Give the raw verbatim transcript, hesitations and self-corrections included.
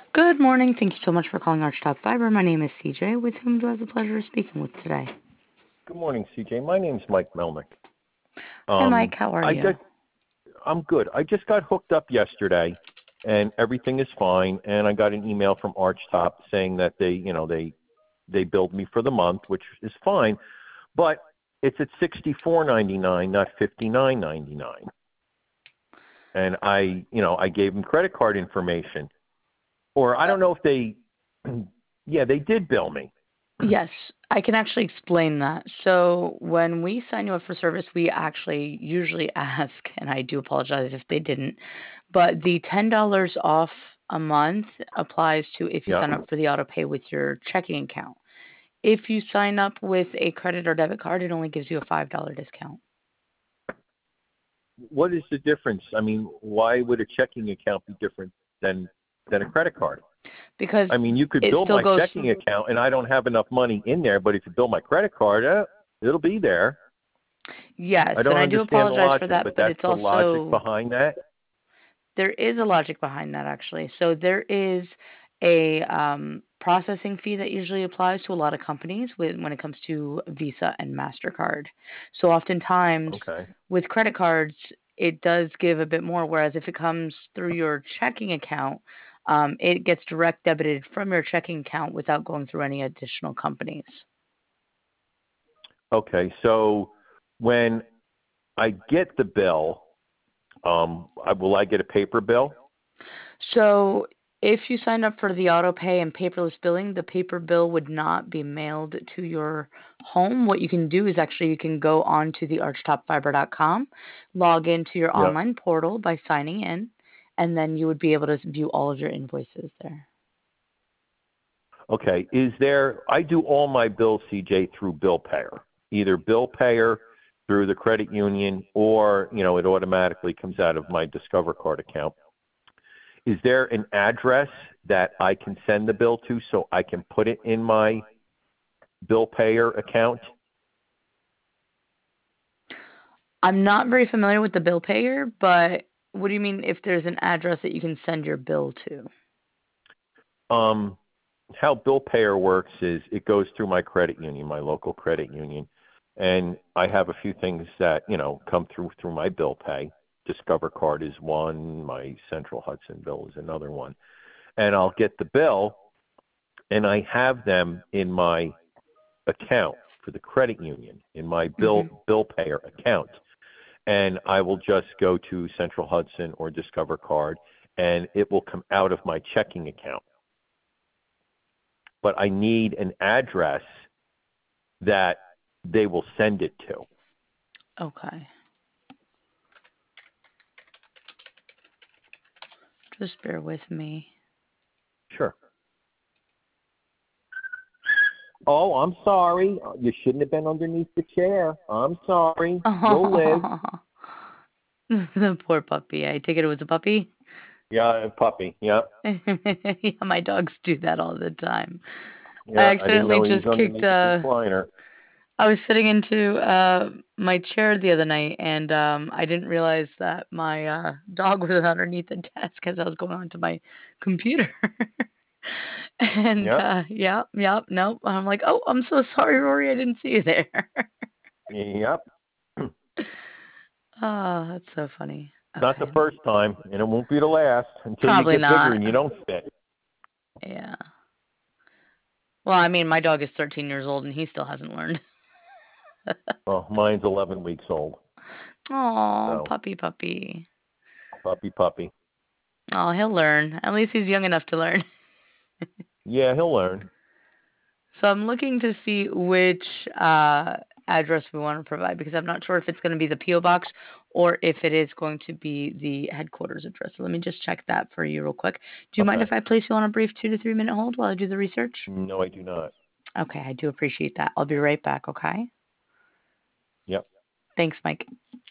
Good morning. Thank you so much for calling Archtop Fiber. My name is C J. With whom do I have the pleasure of speaking with today? Good morning, C J. My name's Mike Melnick. Hi, Mike. Um, How are I you? just, I'm good. I just got hooked up yesterday, and everything is fine. And I got an email from Archtop saying that they, you know, they they billed me for the month, which is fine, but it's at sixty-four ninety-nine, not fifty-nine ninety-nine. And I, you know, I gave them credit card information, or I don't know if they, yeah, they did bill me. Yes, I can actually explain that. So when we sign you up for service, we actually usually ask, and I do apologize if they didn't, but the ten dollars off a month applies to if you Yeah. sign up for the auto pay with your checking account. If you sign up with a credit or debit card, it only gives you a five dollars discount. What is the difference? I mean, why would a checking account be different than than a credit card? Because I mean, you could it bill still my goes. checking account, and I don't have enough money in there. But if you bill my credit card, eh, it'll be there. Yes, I and don't I do understand the apologize for logic, that, but but that's it's the logic also behind that. there is a logic behind that actually. So there is a um, processing fee that usually applies to a lot of companies when when it comes to Visa and Mastercard. So oftentimes Okay. with credit cards, it does give a bit more. Whereas if it comes through your checking account, um, it gets direct debited from your checking account without going through any additional companies. Okay. So when I get the bill, um, I, will I get a paper bill? So if you sign up for the auto pay and paperless billing, the paper bill would not be mailed to your home. What you can do is actually you can go on to the archtop fiber dot com, log into your Yeah. online portal by signing in, and then you would be able to view all of your invoices there. Okay. Is there? I do all my bills, C J, through Bill Payer. Either Bill Payer through the credit union, or you know, it automatically comes out of my Discover Card account. Is there an address that I can send the bill to so I can put it in my bill payer account? I'm not very familiar with the bill payer, but what do you mean if there's an address that you can send your bill to? Um, how bill payer works is it goes through my credit union, my local credit union, and I have a few things that you know come through through my bill pay. Discover Card is one, my Central Hudson bill is another one, and I'll get the bill, and I have them in my account for the credit union in my Hmm. bill bill payer account. And I will just go to Central Hudson or Discover Card, and it will come out of my checking account. But I need an address that they will send it to. Okay. Just bear with me. Sure. Oh, I'm sorry. You shouldn't have been underneath the chair. I'm sorry. You'll live. The poor puppy. I take it it was a puppy? Yeah, puppy. Yeah. Yeah, my dogs do that all the time. I Yeah, I didn't accidentally know he was just kicked underneath the uh recliner. I was sitting into uh my chair the other night and um I didn't realize that my uh dog was underneath the desk as I was going onto my computer. And Yep. uh yeah, yeah, nope. I'm like, "Oh, I'm so sorry, Rory. I didn't see you there." Yep. Oh, that's so funny. Not the Okay. first time, and it won't be the last until you Probably get bigger not. and you don't fit. Yeah. Well, I mean, my dog is thirteen years old and he still hasn't learned. Well, mine's eleven weeks old. Oh, So, puppy, puppy. puppy, puppy. Oh, he'll learn. At least he's young enough to learn. Yeah, he'll learn. So I'm looking to see which uh, address we want to provide because I'm not sure if it's going to be the P O box or if it is going to be the headquarters address. So let me just check that for you real quick. Do you mind Okay. if I place you on a brief two to three minute hold while I do the research? No, I do not. Okay, I do appreciate that. I'll be right back, okay? Yep. Thanks, Mike.